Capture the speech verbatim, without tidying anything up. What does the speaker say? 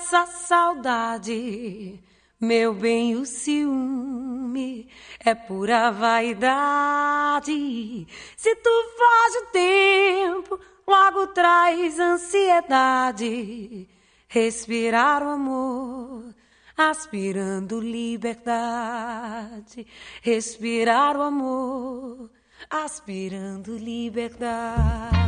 essa saudade, meu bem, o ciúme é pura vaidade. Se tu foge o tempo, logo traz ansiedade. Respirar o amor, aspirando liberdade. Respirar o amor, aspirando liberdade.